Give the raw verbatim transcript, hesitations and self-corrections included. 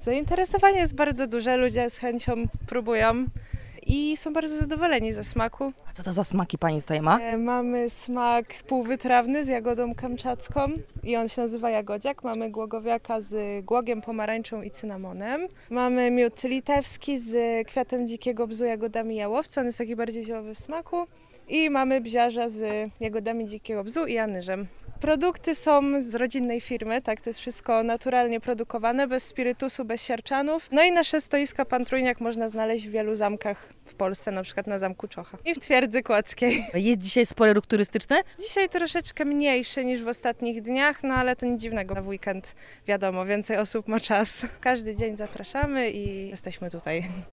Zainteresowanie jest bardzo duże, ludzie z chęcią próbują i są bardzo zadowoleni ze smaku. A co to za smaki pani tutaj ma? E, Mamy smak półwytrawny z jagodą kamczacką i on się nazywa jagodziak. Mamy głogowiaka z głogiem, pomarańczą i cynamonem. Mamy miód litewski z kwiatem dzikiego bzu, jagodami jałowca, on jest taki bardziej ziołowy w smaku. I mamy bziarza z jagodami dzikiego bzu i anyżem. Produkty są z rodzinnej firmy, tak, to jest wszystko naturalnie produkowane, bez spirytusu, bez siarczanów. No i nasze stoiska Pan Trójniak można znaleźć w wielu zamkach w Polsce, na przykład na Zamku Czocha i w Twierdzy Kłodzkiej. Jest dzisiaj spory ruch turystyczny? Dzisiaj troszeczkę mniejszy niż w ostatnich dniach, no ale to nic dziwnego. Na weekend wiadomo, więcej osób ma czas. Każdy dzień zapraszamy i jesteśmy tutaj.